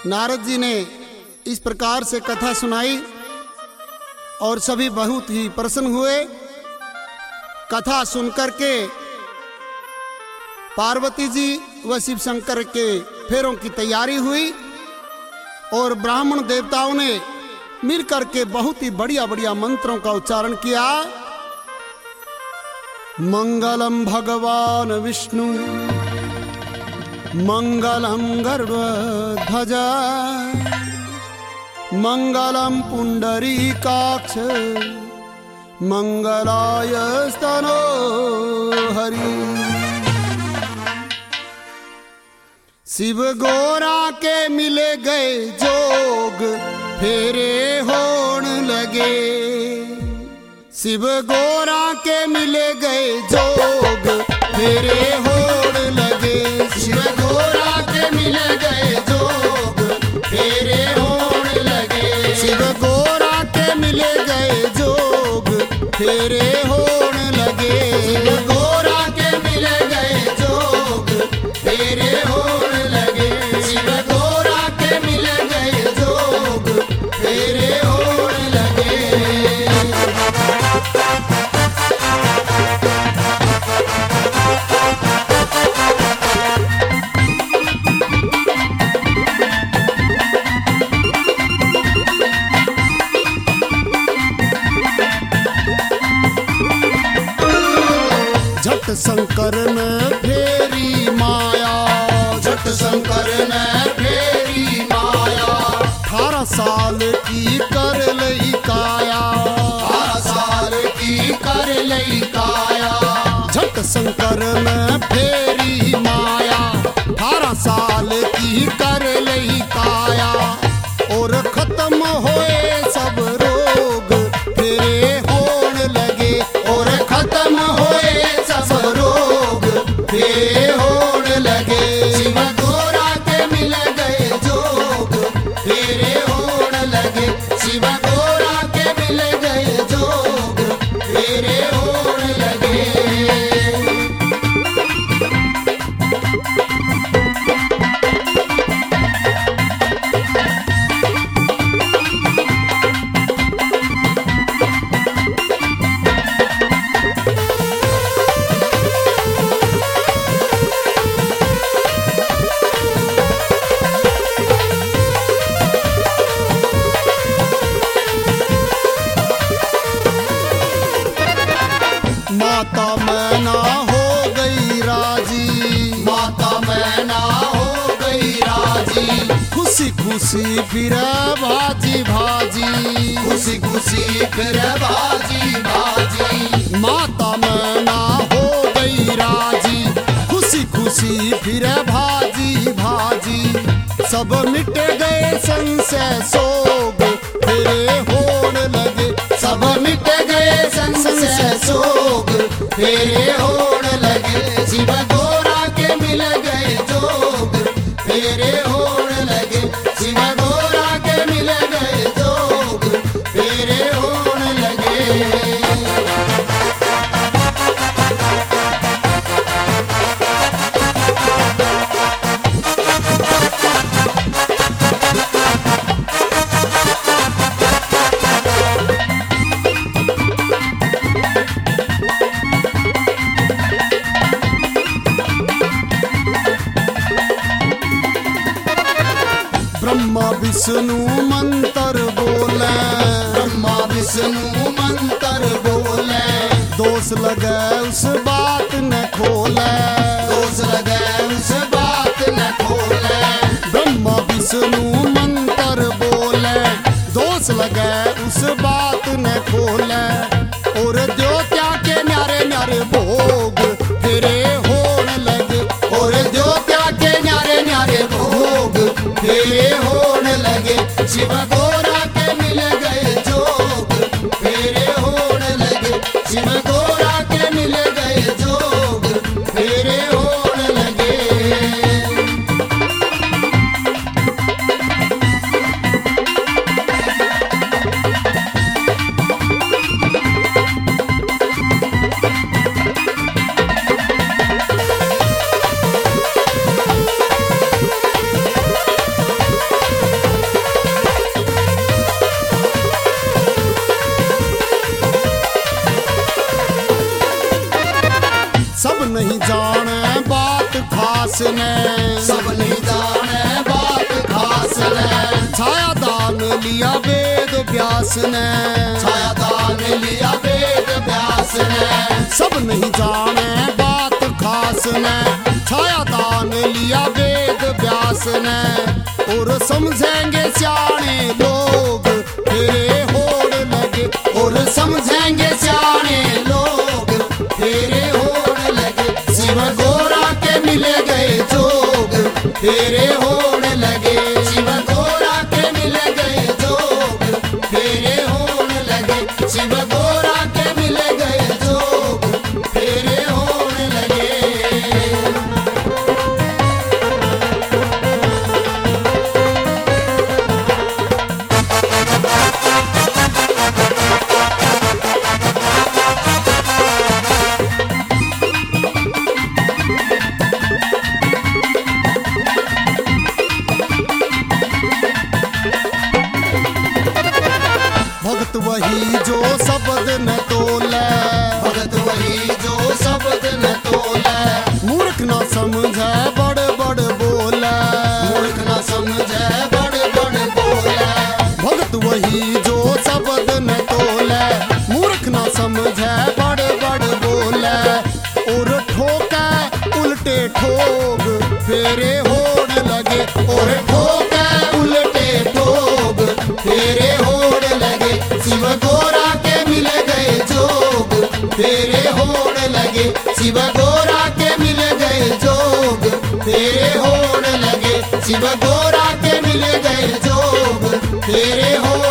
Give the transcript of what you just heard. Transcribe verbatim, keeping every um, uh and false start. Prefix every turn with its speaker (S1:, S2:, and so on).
S1: नारद जी ने इस प्रकार से कथा सुनाई और सभी बहुत ही प्रसन्न हुए। कथा सुनकर के पार्वती जी व शिव शंकर के फेरों की तैयारी हुई और ब्राह्मण देवताओं ने मिलकर के बहुत ही बढ़िया बढ़िया मंत्रों का उच्चारण किया। मंगलम भगवान विष्णु मंगलम गरुड़ध्वजा मंगलम पुंडरीकाक्ष मंगलाय स्तनो हरि। शिव गोरा के मिले गए जोग फेरे होण लगे। शिव गोरा के मिले गए जोग फेरे होण लगे। शिव गोरा के मिले गए जोग फेरे होण लगे। शिव गोरा के मिले गए जोग फेरे होण लगे। शिव गोरा के मिले गए जोग फेरे होण लगे। शिव गोरा के मिले गए जोग फेरे होण लगे। झट शंकर ने फेरी माया। झट शंकर ने फेरी माया। अठारह साल की कर लई काया। अठारह साल की कर लई काया। झट शंकर ने फेरी माया। अठारह साल की कर लई काया और खत्म होए सब रोग फेरे होण लगे। और खत्म होए सब रोग फेरे होण लगे। शिव गोरा के मिल गए जोग फेरे होण लगे। शिव गोरा के मिल गए जोग फेरे होण लगे। माता मैना हो गई राजी। माता मैना हो गई राजी। खुशी खुशी फिर भाजी भाजी। खुशी खुशी फिर भाजी भाजी। माता मैना हो गई राजी। खुशी खुशी फिर भाजी भाजी। सब मिट गए संशय सोग फेरे होण लगे। सब मिट गए संशय सोग फेरे होण लगे। शिव गोरा के मिल गए जोग फेरे होण लगे। शिव गोरा के मिल गए जोग फेरे होण लगे। ब्रह्मा विष्णु मंत्र बोले। ब्रह्मा विष्णु मंत्र बोले। दोष लगे उस बात न खोले। दोष लगे उस बात न खोले। ब्रह्मा विष्णु मंत्र बोले। दोष लगे उस बात न खोले। और द्योत्या के न्यारे न्यारे भोग फेरे होण लगे। और द्योत्या के न्यारे न्यारे भोग फेरे होण लगे। शिव गोरा के मिल गए जोग फेरे होण लगे। शिव गोरा के मिल गए जोग फेरे होण लगे। व्यास ने
S2: सब नहीं जाने बात खास ने
S1: छाया दान लिया वेद व्यास ने
S2: छाया दान लिया वेद व्यास ने
S1: सब नहीं जाने बात खास ने छाया दान लिया वेद व्यास ने और समझेंगे सियाने लोग तेरे होड़ लगे
S2: और समझेंगे सियाने लोग तेरे होड़ लगे शिव गोरा के मिले गए जोग तेरे होड़ लगे शिव गोरा के मिले गए जोग तेरे होड़ लगे शिव गोरा के मिले गए जोग तेरे होड़ लगे
S1: भगत वही जो शब्द न तोले
S2: भगत वही जो शब्द न तोले
S1: मूर्ख न समझे बड़ बड़ बोले
S2: मूर्ख न समझे बड़ बड़ बोले
S1: भगत वही जो शब्द न तोले मूर्ख न समझे बड़ बड़ बोले और ठोके उल्टे ठोग फेरे होड़ लगे
S2: और ठोके उल्टे ठोग तेरे होड़ लगे शिव गोरा के मिल गए जोग तेरे होड़ लगे शिव गोरा के मिल गए जोग तेरे होड़ लगे शिव गोरा के मिल गए जोग तेरे होड़